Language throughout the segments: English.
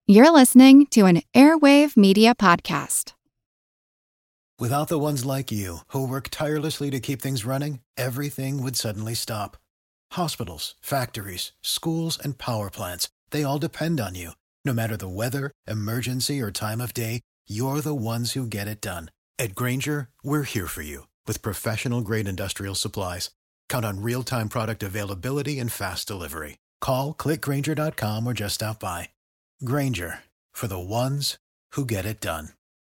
You're listening to an Airwave Media Podcast. Without the ones like you, who work tirelessly to keep things running, everything would suddenly stop. Hospitals, factories, schools, and power plants, they all depend on you. No matter the weather, emergency, or time of day, you're the ones who get it done. At Grainger, we're here for you with professional-grade industrial supplies. Count on real-time product availability and fast delivery. Call, click Grainger.com, or just stop by. Grainger, for the ones who get it done.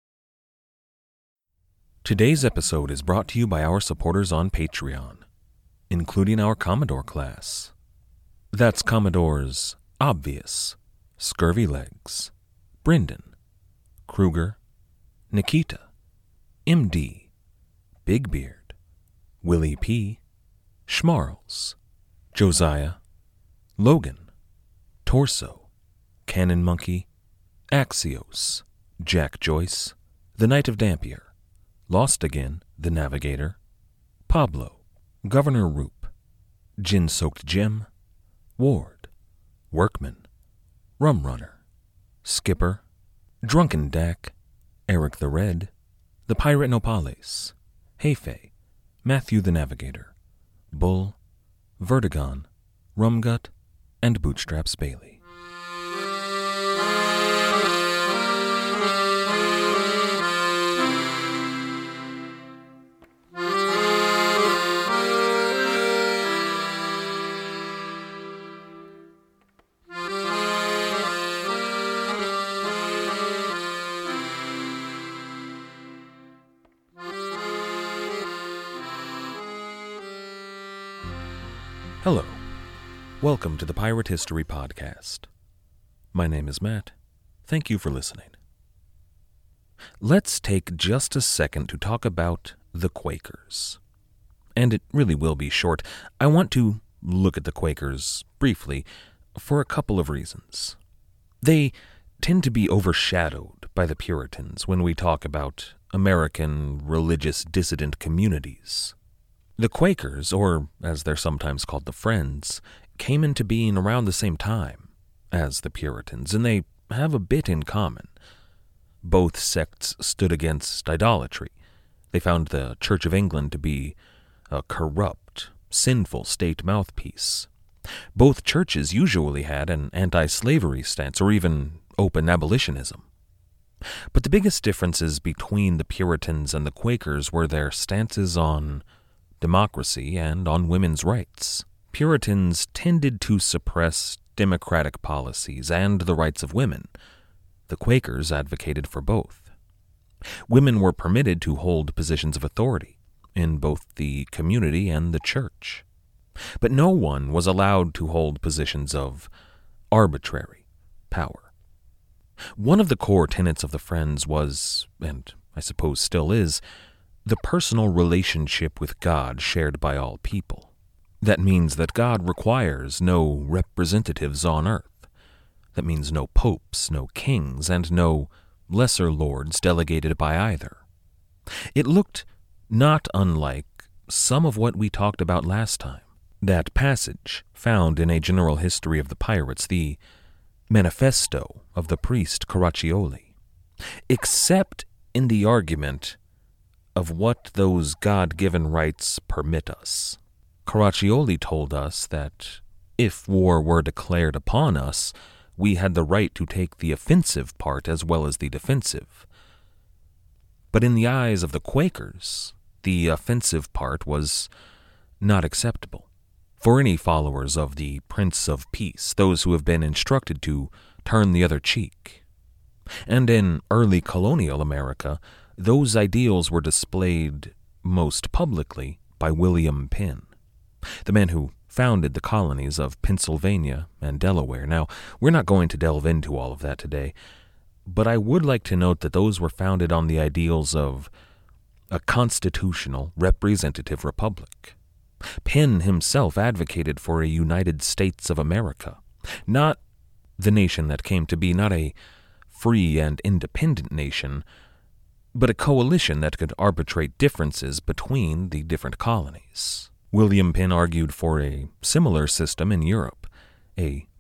Today's episode is brought to you by our supporters on Patreon, including our Commodore class. That's Commodores Obvious, Scurvy Legs, Brendan, Kruger, Nikita, MD, Big Beard, Willie P., Schmarls, Josiah, Logan, Torso, Cannon Monkey, Axios, Jack Joyce, The Knight of Dampier, Lost Again, The Navigator, Pablo, Governor Roop, Gin-Soaked Jim, Ward, Workman, Rum Runner, Skipper, Drunken Dak, Eric the Red, The Pirate Nopales, Hefe, Matthew the Navigator, Bull, Vertigon, Rumgut, and Bootstraps Bailey. Hello. Welcome to the Pirate History Podcast. My name is Matt. Thank you for listening. Let's take just a second to talk about the Quakers. And it really will be short. I want to look at the Quakers briefly for a couple of reasons. They tend to be overshadowed by the Puritans when we talk about American religious dissident communities. The Quakers, or as they're sometimes called the Friends, came into being around the same time as the Puritans, and they have a bit in common. Both sects stood against idolatry. They found the Church of England to be a corrupt, sinful state mouthpiece. Both churches usually had an anti-slavery stance or even open abolitionism. But the biggest differences between the Puritans and the Quakers were their stances on democracy and on women's rights. Puritans tended to suppress democratic policies and the rights of women. The Quakers advocated for both. Women were permitted to hold positions of authority in both the community and the church. But no one was allowed to hold positions of arbitrary power. One of the core tenets of the Friends was, and I suppose still is, the personal relationship with God shared by all people. That means that God requires no representatives on earth. That means no popes, no kings, and no lesser lords delegated by either. It looked not unlike some of what we talked about last time. That passage found in A General History of the Pirates, the manifesto of the priest Caraccioli, except in the argument of what those God-given rights permit us. Caraccioli told us that if war were declared upon us, we had the right to take the offensive part as well as the defensive. But in the eyes of the Quakers, the offensive part was not acceptable. For any followers of the Prince of Peace, those who have been instructed to turn the other cheek. And in early colonial America, those ideals were displayed most publicly by William Penn, the man who founded the colonies of Pennsylvania and Delaware. Now, we're not going to delve into all of that today, but I would like to note that those were founded on the ideals of a constitutional representative republic. Penn himself advocated for a United States of America, not the nation that came to be, not a free and independent nation, but a coalition that could arbitrate differences between the different colonies. William Penn argued for a similar system in Europe, a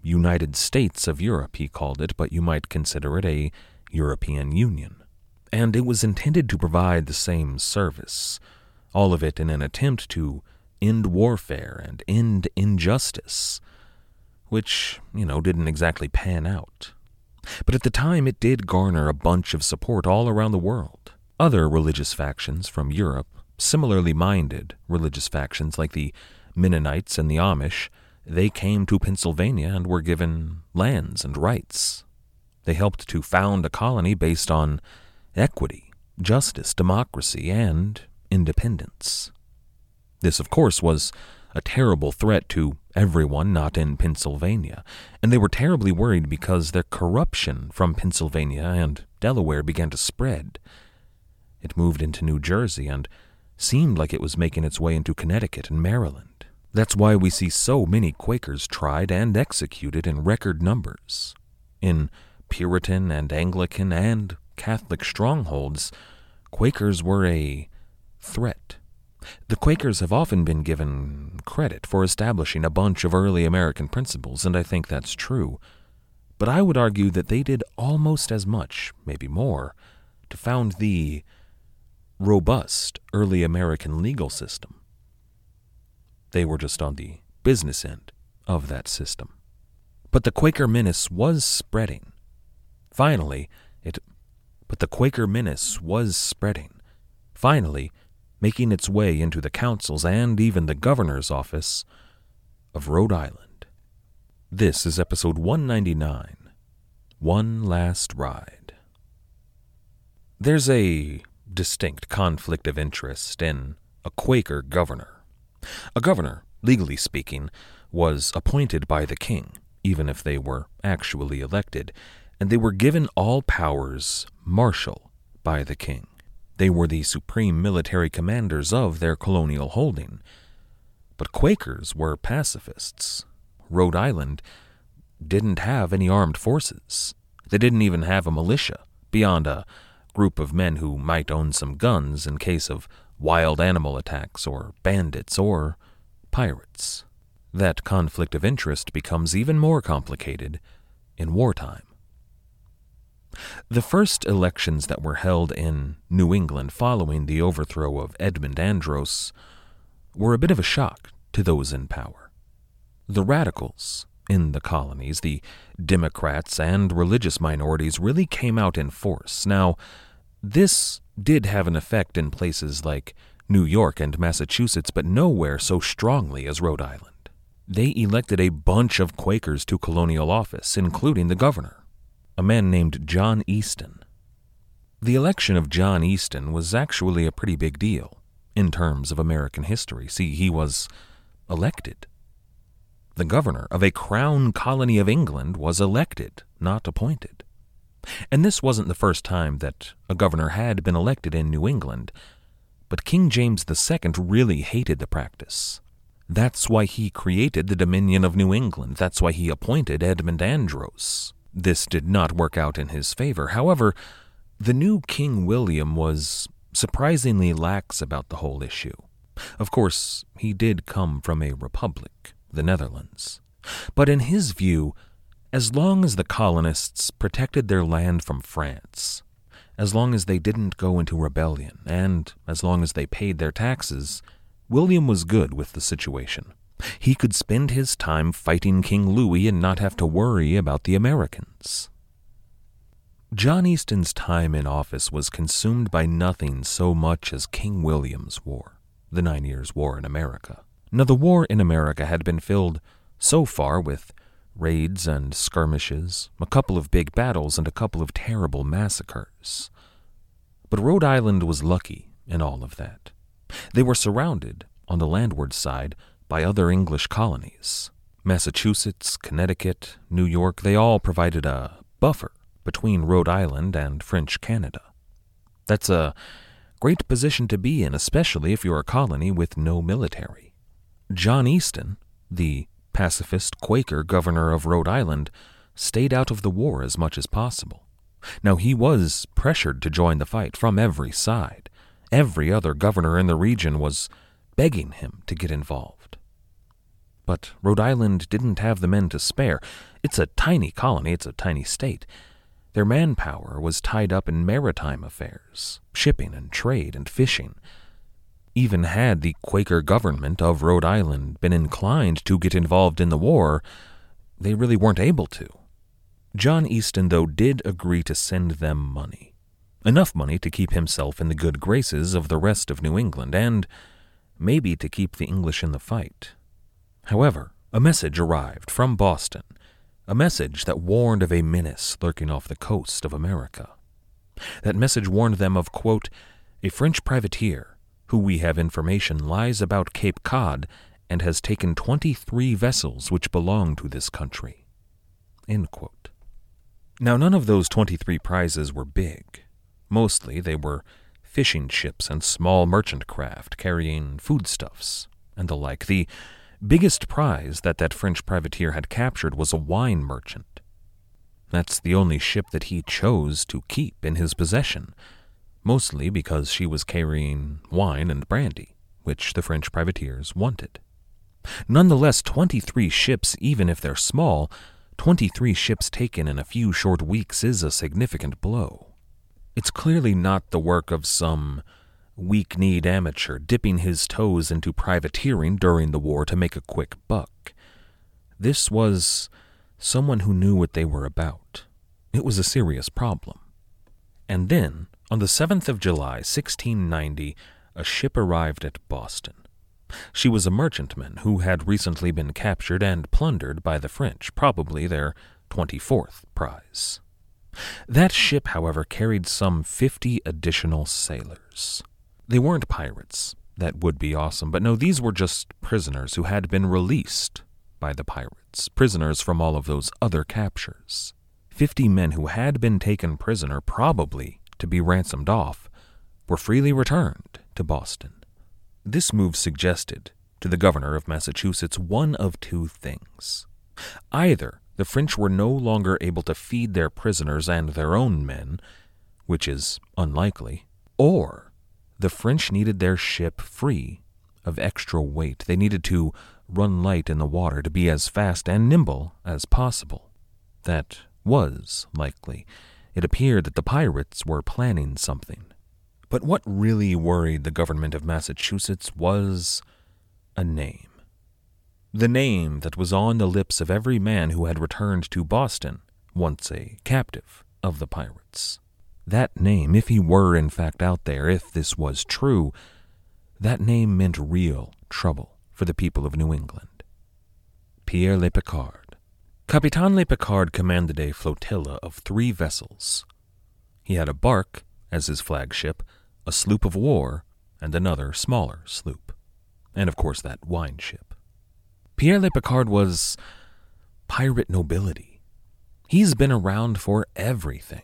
United States of Europe, he called it, but you might consider it a European Union. And it was intended to provide the same service, all of it in an attempt to end warfare and end injustice, which, didn't exactly pan out. But at the time, it did garner a bunch of support all around the world. Other religious factions from Europe, similarly minded religious factions like the Mennonites and the Amish, they came to Pennsylvania and were given lands and rights. They helped to found a colony based on equity, justice, democracy, and independence. This, of course, was a terrible threat to everyone not in Pennsylvania, and they were terribly worried because their corruption from Pennsylvania and Delaware began to spread. It moved into New Jersey and seemed like it was making its way into Connecticut and Maryland. That's why we see so many Quakers tried and executed in record numbers. In Puritan and Anglican and Catholic strongholds, Quakers were a threat. The Quakers have often been given credit for establishing a bunch of early American principles, and I think that's true. But I would argue that they did almost as much, maybe more, to found the robust early American legal system. They were just on the business end of that system. But the Quaker menace was spreading. Finally, making its way into the councils and even the governor's office of Rhode Island. This is episode 199, One Last Ride. There's a distinct conflict of interest in a Quaker governor. A governor, legally speaking, was appointed by the king, even if they were actually elected, and they were given all powers martial by the king. They were the supreme military commanders of their colonial holding. But Quakers were pacifists. Rhode Island didn't have any armed forces. They didn't even have a militia, beyond a group of men who might own some guns in case of wild animal attacks or bandits or pirates. That conflict of interest becomes even more complicated in wartime. The first elections that were held in New England following the overthrow of Edmund Andros were a bit of a shock to those in power. The radicals in the colonies, the Democrats and religious minorities, really came out in force. Now, this did have an effect in places like New York and Massachusetts, but nowhere so strongly as Rhode Island. They elected a bunch of Quakers to colonial office, including the governor, a man named John Easton. The election of John Easton was actually a pretty big deal in terms of American history. See, he was elected. The governor of a crown colony of England was elected, not appointed. And this wasn't the first time that a governor had been elected in New England, but King James II really hated the practice. That's why he created the Dominion of New England. That's why he appointed Edmund Andros. This did not work out in his favor. However, the new King William was surprisingly lax about the whole issue. Of course, he did come from a republic, the Netherlands. But in his view, as long as the colonists protected their land from France, as long as they didn't go into rebellion, and as long as they paid their taxes, William was good with the situation. He could spend his time fighting King Louis and not have to worry about the Americans. John Easton's time in office was consumed by nothing so much as King William's War, the 9 Years' War in America. Now, the war in America had been filled so far with raids and skirmishes, a couple of big battles, and a couple of terrible massacres. But Rhode Island was lucky in all of that. They were surrounded, on the landward side, by other English colonies. Massachusetts, Connecticut, New York, they all provided a buffer between Rhode Island and French Canada. That's a great position to be in, especially if you're a colony with no military. John Easton, the pacifist Quaker governor of Rhode Island, stayed out of the war as much as possible. Now, he was pressured to join the fight from every side. Every other governor in the region was begging him to get involved. But Rhode Island didn't have the men to spare. It's a tiny colony, it's a tiny state. Their manpower was tied up in maritime affairs, shipping and trade and fishing. Even had the Quaker government of Rhode Island been inclined to get involved in the war, they really weren't able to. John Easton, though, did agree to send them money. Enough money to keep himself in the good graces of the rest of New England, and maybe to keep the English in the fight. However, a message arrived from Boston, a message that warned of a menace lurking off the coast of America. That message warned them of, quote, a French privateer, who we have information lies about Cape Cod and has taken 23 vessels which belong to this country, end quote. Now, none of those 23 prizes were big. Mostly they were fishing ships and small merchant craft carrying foodstuffs and the like. The biggest prize that French privateer had captured was a wine merchant. That's the only ship that he chose to keep in his possession, mostly because she was carrying wine and brandy, which the French privateers wanted. Nonetheless, 23 ships, even if they're small, 23 ships taken in a few short weeks is a significant blow. It's clearly not the work of some weak-kneed amateur dipping his toes into privateering during the war to make a quick buck. This was someone who knew what they were about. It was a serious problem. And then, on the 7th of July, 1690, a ship arrived at Boston. She was a merchantman who had recently been captured and plundered by the French, probably their 24th prize. That ship, however, carried some 50 additional sailors. They weren't pirates. That would be awesome, but no, these were just prisoners who had been released by the pirates, prisoners from all of those other captures. 50 men who had been taken prisoner, probably to be ransomed off, were freely returned to Boston. This move suggested to the governor of Massachusetts one of two things. Either the French were no longer able to feed their prisoners and their own men, which is unlikely, or the French needed their ship free of extra weight. They needed to run light in the water to be as fast and nimble as possible. That was likely. It appeared that the pirates were planning something. But what really worried the government of Massachusetts was a name. The name that was on the lips of every man who had returned to Boston, once a captive of the pirates. That name, if he were in fact out there, if this was true, that name meant real trouble for the people of New England. Pierre Le Picard. Capitaine Le Picard commanded a flotilla of 3 vessels. He had a bark as his flagship, a sloop of war, and another smaller sloop, and of course that wine ship. Pierre Le Picard was pirate nobility. He's been around for everything.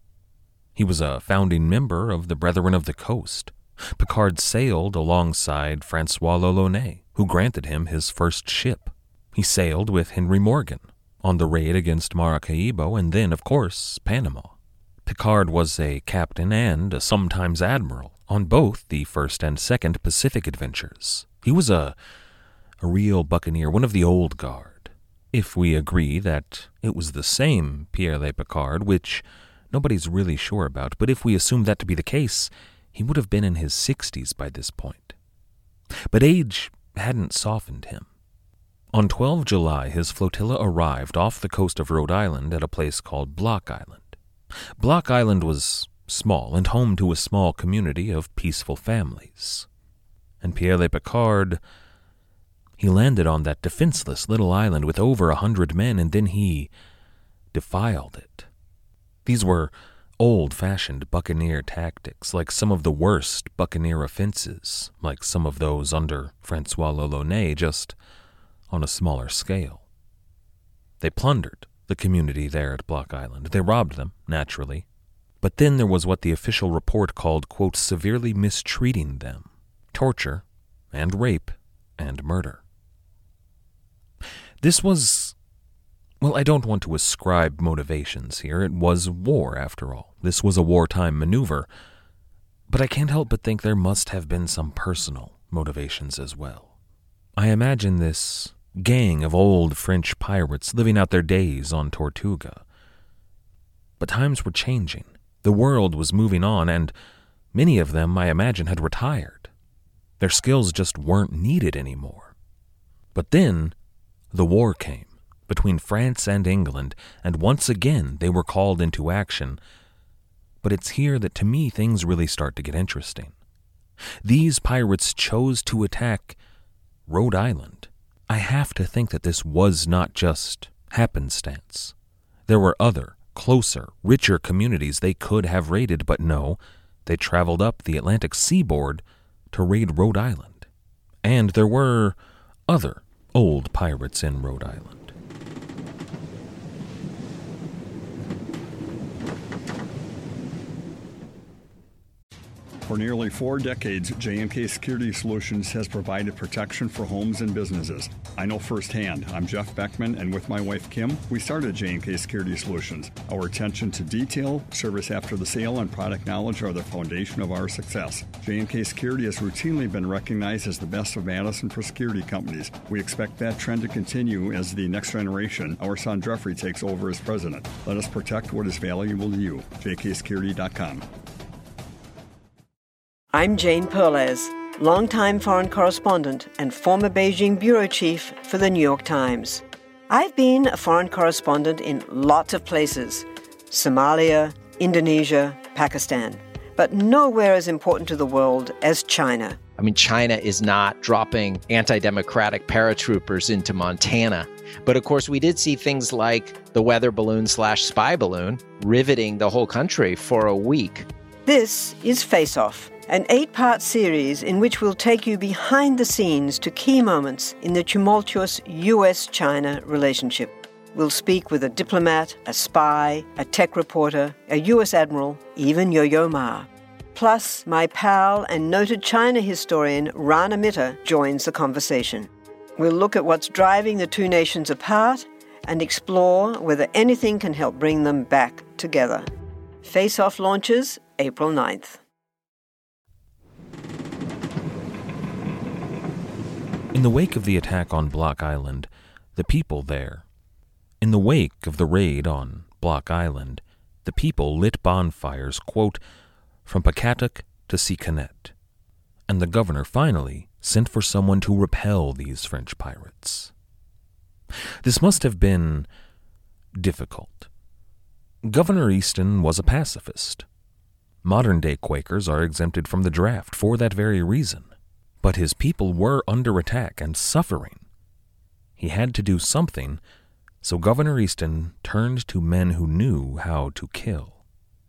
He was a founding member of the Brethren of the Coast. Picard sailed alongside Francois l'Olonnais, who granted him his first ship. He sailed with Henry Morgan on the raid against Maracaibo and then, of course, Panama. Picard was a captain and a sometimes admiral on both the first and second Pacific adventures. He was a real buccaneer, one of the old guard. If we agree that it was the same Pierre Le Picard, which nobody's really sure about, but if we assume that to be the case, he would have been in his 60s by this point. But age hadn't softened him. On 12 July, his flotilla arrived off the coast of Rhode Island at a place called Block Island. Block Island was small and home to a small community of peaceful families. And Pierre Le Picard, he landed on that defenseless little island with over 100 men, and then he defiled it. These were old-fashioned buccaneer tactics, like some of the worst buccaneer offenses, like some of those under Francois l'Olonnais, just on a smaller scale. They plundered the community there at Block Island. They robbed them, naturally. But then there was what the official report called, quote, severely mistreating them, torture, and rape, and murder. This was, well, I don't want to ascribe motivations here. It was war, after all. This was a wartime maneuver. But I can't help but think there must have been some personal motivations as well. I imagine this gang of old French pirates living out their days on Tortuga. But times were changing. The world was moving on, and many of them, I imagine, had retired. Their skills just weren't needed anymore. But then, the war came between France and England, and once again they were called into action. But it's here that, to me, things really start to get interesting. These pirates chose to attack Rhode Island. I have to think that this was not just happenstance. There were other, closer, richer communities they could have raided, but no, they traveled up the Atlantic seaboard to raid Rhode Island. And there were other old pirates in Rhode Island. For nearly 4 decades, J&K Security Solutions has provided protection for homes and businesses. I know firsthand. I'm Jeff Beckman, and with my wife Kim, we started J&K Security Solutions. Our attention to detail, service after the sale, and product knowledge are the foundation of our success. J&K Security has routinely been recognized as the best of Madison for security companies. We expect that trend to continue as the next generation, our son Jeffrey, takes over as president. Let us protect what is valuable to you. jksecurity.com. I'm Jane Perlez, longtime foreign correspondent and former Beijing bureau chief for the New York Times. I've been a foreign correspondent in lots of places: Somalia, Indonesia, Pakistan, but nowhere as important to the world as China. I mean, China is not dropping anti-democratic paratroopers into Montana. But of course, we did see things like the weather balloon/spy balloon riveting the whole country for a week. This is Face Off, an 8-part series in which we'll take you behind the scenes to key moments in the tumultuous U.S.-China relationship. We'll speak with a diplomat, a spy, a tech reporter, a U.S. admiral, even Yo-Yo Ma. Plus, my pal and noted China historian Rana Mitter joins the conversation. We'll look at what's driving the two nations apart and explore whether anything can help bring them back together. Face Off launches April 9th. In the wake of the attack on Block Island, the people there. In the wake of the raid on Block Island, the people lit bonfires, quote, from Pocatuck to Seacanet. And the governor finally sent for someone to repel these French pirates. This must have been difficult. Governor Easton was a pacifist. Modern-day Quakers are exempted from the draft for that very reason. But his people were under attack and suffering. He had to do something, so Governor Easton turned to men who knew how to kill.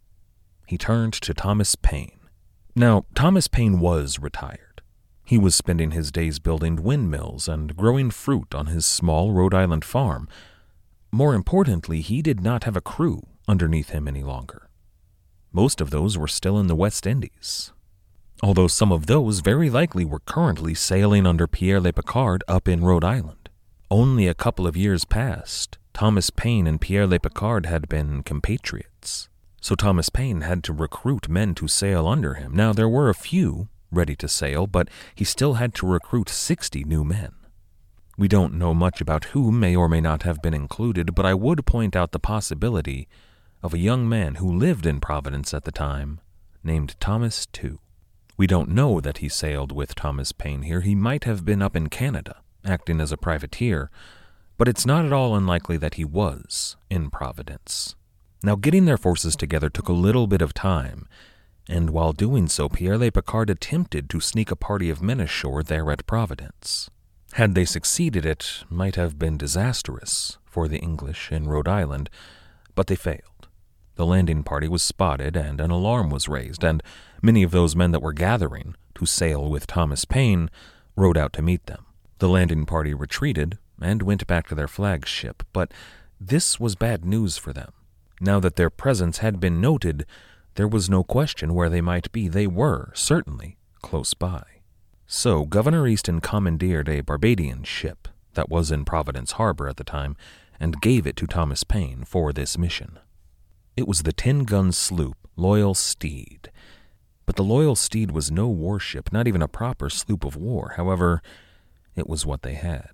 He turned to Thomas Paine. Now, Thomas Paine was retired. He was spending his days building windmills and growing fruit on his small Rhode Island farm. More importantly, he did not have a crew underneath him any longer. Most of those were still in the West Indies, although some of those very likely were currently sailing under Pierre Le Picard up in Rhode Island. Only a couple of years past, Thomas Paine and Pierre Le Picard had been compatriots, so Thomas Paine had to recruit men to sail under him. Now, there were a few ready to sail, but he still had to recruit 60 new men. We don't know much about who may or may not have been included, but I would point out the possibility of a young man who lived in Providence at the time, named Thomas Tew. We don't know that he sailed with Thomas Paine here. He might have been up in Canada, acting as a privateer, but it's not at all unlikely that he was in Providence. Now, getting their forces together took a little bit of time, and while doing so, Pierre Le Picard attempted to sneak a party of men ashore there at Providence. Had they succeeded, it might have been disastrous for the English in Rhode Island, but they failed. The landing party was spotted, and an alarm was raised, and many of those men that were gathering to sail with Thomas Paine rode out to meet them. The landing party retreated and went back to their flagship, but this was bad news for them. Now that their presence had been noted, there was no question where they might be. They were, certainly, close by. So Governor Easton commandeered a Barbadian ship that was in Providence Harbor at the time and gave it to Thomas Paine for this mission. It was the 10-gun sloop Loyal Steed. But the Loyal Steed was no warship, not even a proper sloop of war. However, it was what they had.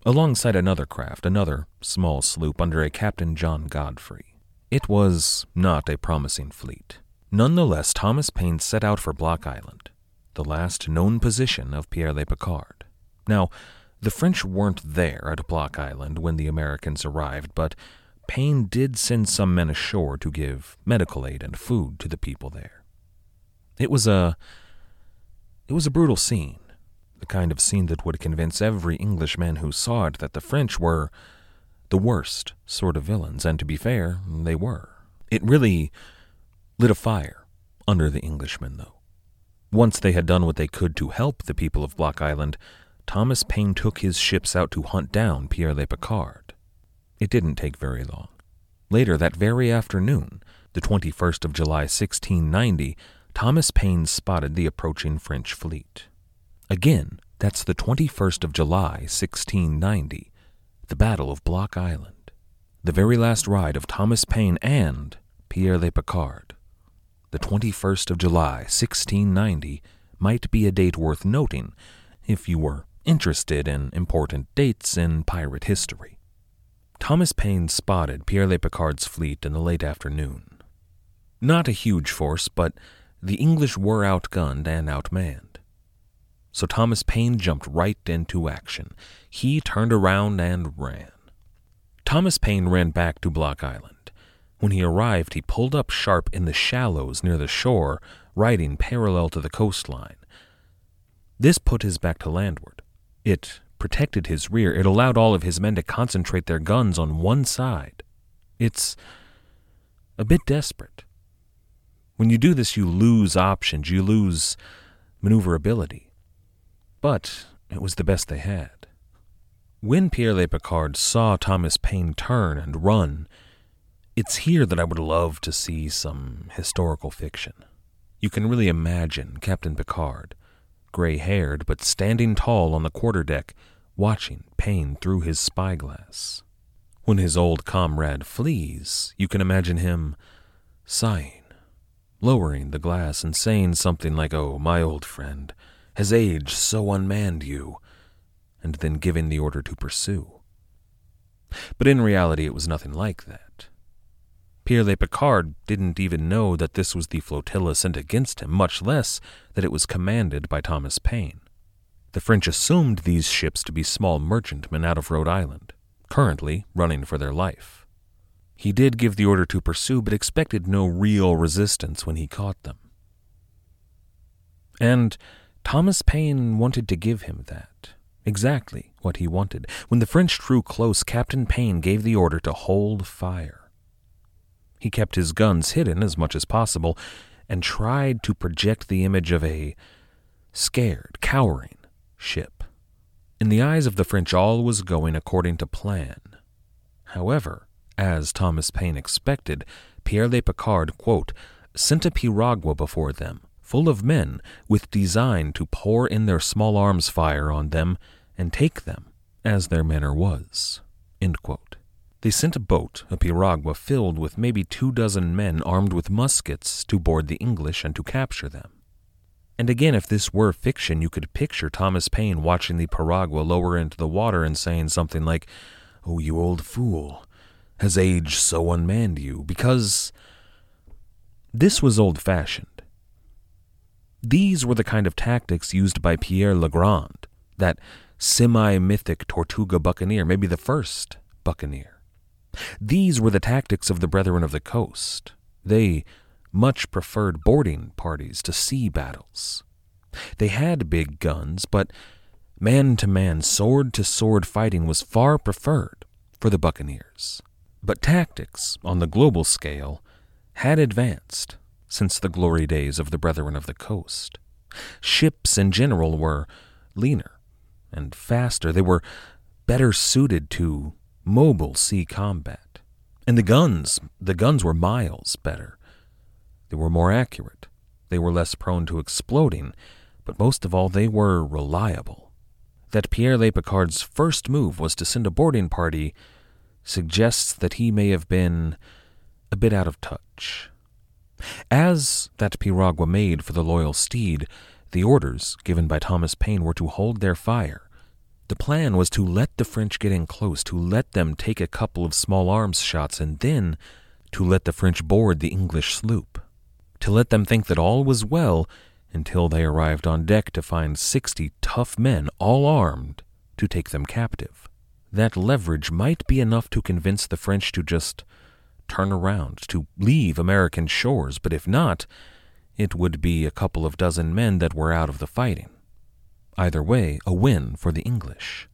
alongside another craft, another small sloop under a Captain John Godfrey. It was not a promising fleet. Nonetheless, Thomas Paine set out for Block Island, the last known position of Pierre Le Picard. Now, the French weren't there at Block Island when the Americans arrived, but Paine did send some men ashore to give medical aid and food to the people there. It was a brutal scene, the kind of scene that would convince every Englishman who saw it that the French were the worst sort of villains, and to be fair, they were. It really lit a fire under the Englishmen, though. Once they had done what they could to help the people of Block Island, Thomas Paine took his ships out to hunt down Pierre Le Picard. It didn't take very long. Later that very afternoon, the 21st of July, 1690, Thomas Paine spotted the approaching French fleet. Again, that's the 21st of July, 1690, the Battle of Block Island, the very last ride of Thomas Paine and Pierre Le Picard. The 21st of July, 1690, might be a date worth noting if you were interested in important dates in pirate history. Thomas Paine spotted Pierre Le Picard's fleet in the late afternoon. Not a huge force, but the English were outgunned and outmanned. So Thomas Paine jumped right into action. He turned around and ran. Thomas Paine ran back to Block Island. When he arrived, he pulled up sharp in the shallows near the shore, riding parallel to the coastline. This put his back to landward. It protected his rear. It allowed all of his men to concentrate their guns on one side. It's a bit desperate. When you do this, you lose options, you lose maneuverability. But it was the best they had. When Pierre Le Picard saw Thomas Paine turn and run, it's here that I would love to see some historical fiction. You can really imagine Captain Picard, gray-haired but standing tall on the quarterdeck, watching Paine through his spyglass. When his old comrade flees, you can imagine him sighing, lowering the glass and saying something like, "Oh, my old friend, has age so unmanned you?" and then giving the order to pursue. But in reality, it was nothing like that. Pierre Le Picard didn't even know that this was the flotilla sent against him, much less that it was commanded by Thomas Paine. The French assumed these ships to be small merchantmen out of Rhode Island, currently running for their life. He did give the order to pursue, but expected no real resistance when he caught them. And Thomas Paine wanted to give him that, exactly what he wanted. When the French drew close, Captain Paine gave the order to hold fire. He kept his guns hidden as much as possible and tried to project the image of a scared, cowering ship. In the eyes of the French, all was going according to plan. However, as Thomas Paine expected, Pierre Le Picard, quote, sent a piragua before them, full of men, with design to pour in their small arms fire on them and take them, as their manner was, end quote. They sent a boat, a piragua, filled with maybe 24 men armed with muskets to board the English and to capture them. And again, if this were fiction, you could picture Thomas Paine watching the piragua lower into the water and saying something like, "Oh, you old fool, has age so unmanned you?" Because this was old-fashioned. These were the kind of tactics used by Pierre Legrand, that semi-mythic Tortuga buccaneer, maybe the first buccaneer. These were the tactics of the Brethren of the Coast. They much preferred boarding parties to sea battles. They had big guns, but man-to-man, sword-to-sword fighting was far preferred for the buccaneers. But tactics, on the global scale, had advanced since the glory days of the Brethren of the Coast. Ships in general were leaner and faster. They were better suited to mobile sea combat. And the guns were miles better. They were more accurate. They were less prone to exploding, but most of all, they were reliable. That Pierre Le Picard's first move was to send a boarding party suggests that he may have been a bit out of touch. As that piragua made for the loyal steed, the orders given by Thomas Paine were to hold their fire, The plan was to let the French get in close, to let them take a couple of small arms shots, and then to let the French board the English sloop, to let them think that all was well until they arrived on deck to find 60 tough men, all armed, to take them captive. That leverage might be enough to convince the French to just turn around, to leave American shores, but if not, it would be a couple of dozen men that were out of the fighting. Either way, a win for the English.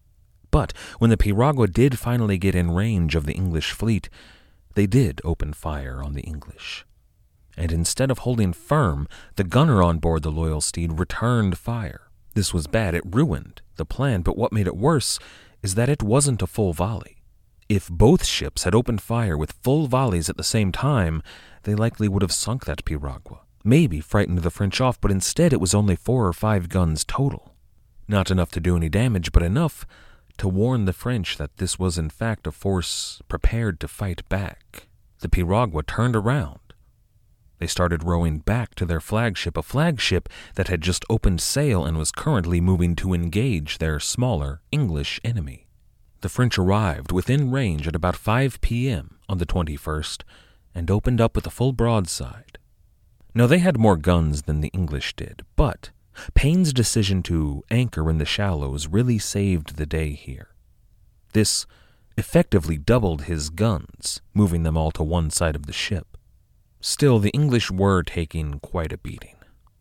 But when the Piragua did finally get in range of the English fleet, they did open fire on the English. And instead of holding firm, the gunner on board the Loyal Steed returned fire. This was bad. It ruined the plan, but what made it worse is that it wasn't a full volley. If both ships had opened fire with full volleys at the same time, they likely would have sunk that Piragua, maybe frightened the French off, but instead it was only 4 or 5 guns total. Not enough to do any damage, but enough to warn the French that this was in fact a force prepared to fight back. The Piragua turned around. They started rowing back to their flagship, a flagship that had just opened sail and was currently moving to engage their smaller English enemy. The French arrived within range at about 5 p.m. on the 21st and opened up with a full broadside. Now, they had more guns than the English did, but Payne's decision to anchor in the shallows really saved the day here. This effectively doubled his guns, moving them all to one side of the ship. Still, the English were taking quite a beating.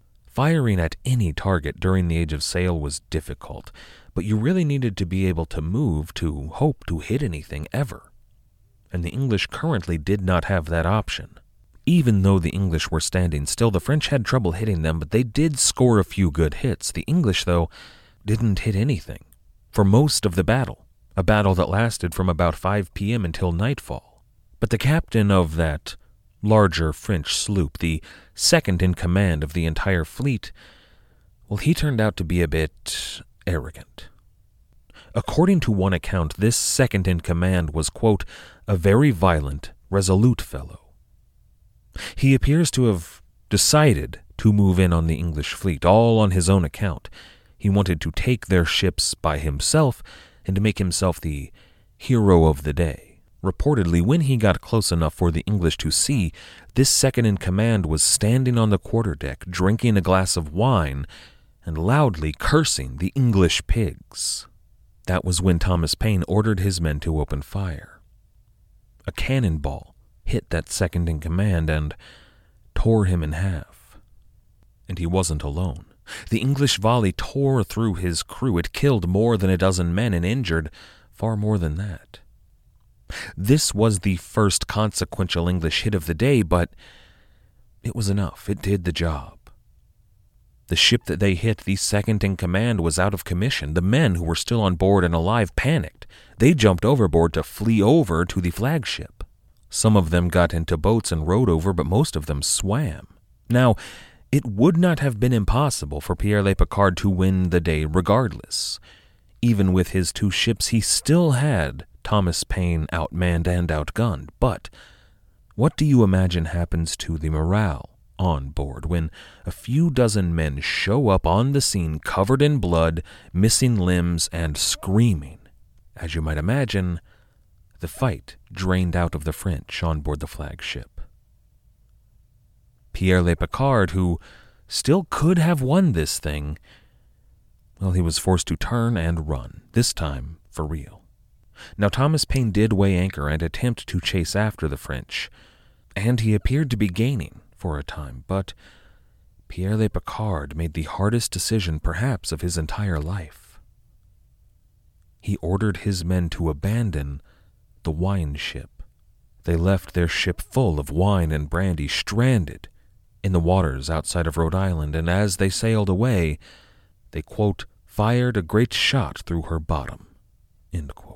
Firing at any target during the age of sail was difficult, but you really needed to be able to move to hope to hit anything ever. And the English currently did not have that option. Even though the English were standing still, the French had trouble hitting them, but they did score a few good hits. The English, though, didn't hit anything for most of the battle, a battle that lasted from about 5 p.m. until nightfall. But the captain of that larger French sloop, the second in command of the entire fleet, well, he turned out to be a bit arrogant. According to one account, this second in command was, quote, a very violent, resolute fellow. He appears to have decided to move in on the English fleet, all on his own account. He wanted to take their ships by himself and to make himself the hero of the day. Reportedly, when he got close enough for the English to see, this second-in-command was standing on the quarterdeck, drinking a glass of wine and loudly cursing the English pigs. That was when Thomas Paine ordered his men to open fire. A cannonball hit that second-in-command and tore him in half. And he wasn't alone. The English volley tore through his crew. It killed more than a dozen men and injured far more than that. This was the first consequential English hit of the day, but it was enough. It did the job. The ship that they hit, the second in command, was out of commission. The men who were still on board and alive panicked. They jumped overboard to flee over to the flagship. Some of them got into boats and rowed over, but most of them swam. Now, it would not have been impossible for Pierre Le Picard to win the day regardless. Even with his 2 ships, he still had Thomas Paine outmanned and outgunned. But what do you imagine happens to the morale on board when a few dozen men show up on the scene covered in blood, missing limbs, and screaming? As you might imagine, the fight drained out of the French on board the flagship. Pierre Le Picard, who still could have won this thing, well, he was forced to turn and run, this time for real. Now, Thomas Paine did weigh anchor and attempt to chase after the French, and he appeared to be gaining for a time, but Pierre Le Picard made the hardest decision perhaps of his entire life. He ordered his men to abandon the wine ship. They left their ship full of wine and brandy, stranded in the waters outside of Rhode Island, and as they sailed away, they, quote, fired a great shot through her bottom, end quote.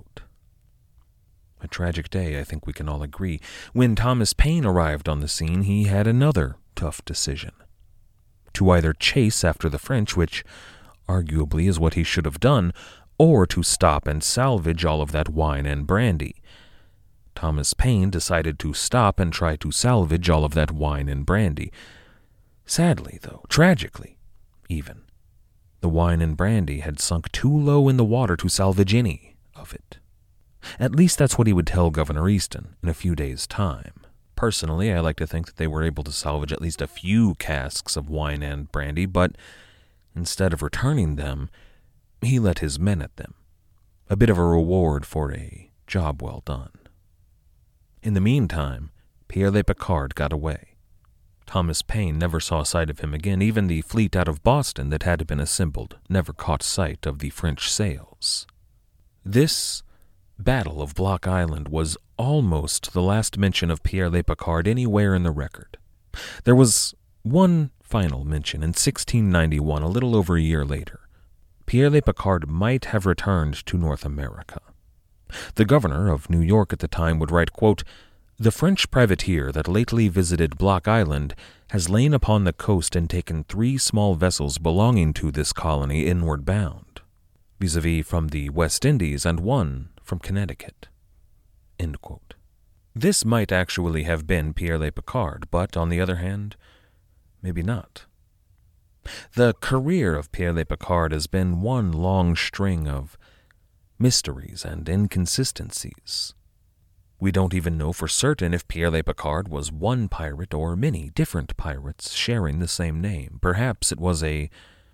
A tragic day, I think we can all agree. When Thomas Paine arrived on the scene, he had another tough decision. To either chase after the French, which arguably is what he should have done, or to stop and salvage all of that wine and brandy. Thomas Paine decided to stop and try to salvage all of that wine and brandy. Sadly, though, tragically, even, The wine and brandy had sunk too low in the water to salvage any of it. At least that's what he would tell Governor Easton in a few days' time. Personally, I like to think that they were able to salvage at least a few casks of wine and brandy, but instead of returning them, he let his men at them, a bit of a reward for a job well done. In the meantime, Pierre Le Picard got away. Thomas Paine never saw sight of him again. Even the fleet out of Boston that had been assembled never caught sight of the French sails. This Battle of Block Island was almost the last mention of Pierre Le Picard anywhere in the record. There was one final mention in 1691, a little over a year later. Pierre Le Picard might have returned to North America. The governor of New York at the time would write, quote, "The French privateer that lately visited Block Island has lain upon the coast and taken 3 small vessels belonging to this colony inward bound, vis-a-vis from the West Indies and 1 from Connecticut." End quote. This might actually have been Pierre Le Picard, but on the other hand, maybe not. The career of Pierre Le Picard has been one long string of mysteries and inconsistencies. We don't even know for certain if Pierre Le Picard was one pirate or many different pirates sharing the same name. Perhaps it was an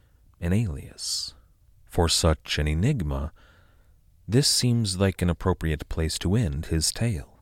alias. For such an enigma, this seems like an appropriate place to end his tale.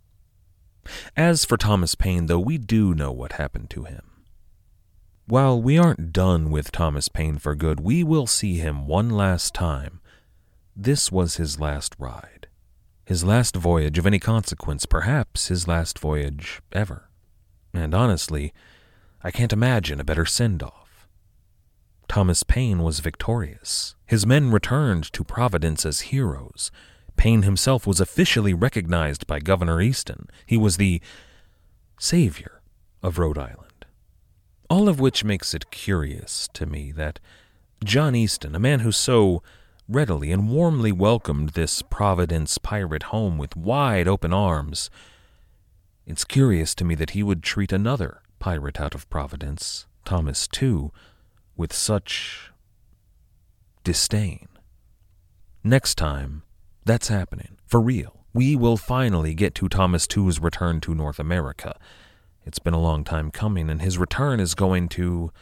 As for Thomas Paine, though, we do know what happened to him. While we aren't done with Thomas Paine for good, we will see him one last time. This was his last ride. His last voyage of any consequence, perhaps his last voyage ever. And honestly, I can't imagine a better send-off. Thomas Paine was victorious. His men returned to Providence as heroes. Paine himself was officially recognized by Governor Easton. He was the savior of Rhode Island. All of which makes it curious to me that John Easton, a man who so readily and warmly welcomed this Providence pirate home with wide open arms, it's curious to me that he would treat another pirate out of Providence, Thomas Tew, with such disdain. Next time, that's happening, for real. We will finally get to Thomas Tew's return to North America. It's been a long time coming, and his return is going to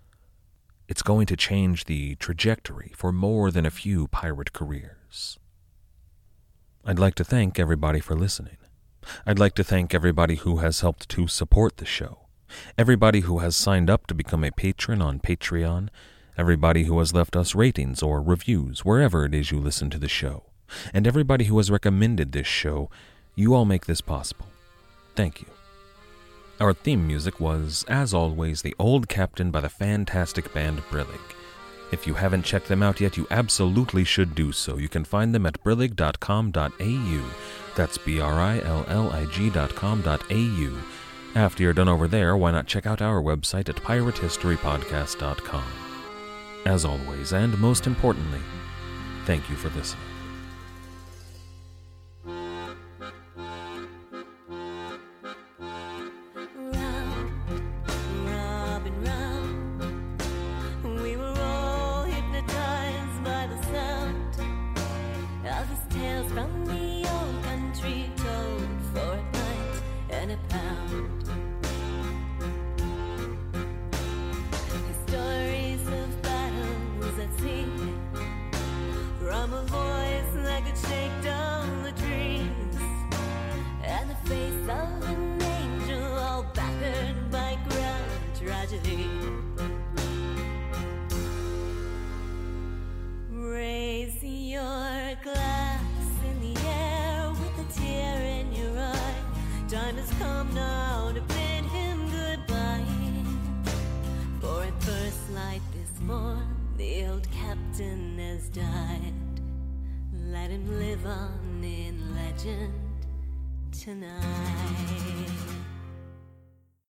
change the trajectory for more than a few pirate careers. I'd like to thank everybody for listening. I'd like to thank everybody who has helped to support the show, everybody who has signed up to become a patron on Patreon, everybody who has left us ratings or reviews wherever it is you listen to the show, and everybody who has recommended this show. You all make this possible. Thank you. Our theme music was, as always, The Old Captain by the fantastic band Brillig. If you haven't checked them out yet, you absolutely should do so. You can find them at brillig.com.au. That's brillig.com.au. After you're done over there, why not check out our website at piratehistorypodcast.com. As always, and most importantly, thank you for listening. Raise your glass in the air with a tear in your eye. Time has come now to bid him goodbye. For at first light this morn, the old captain has died. Let him live on in legend tonight.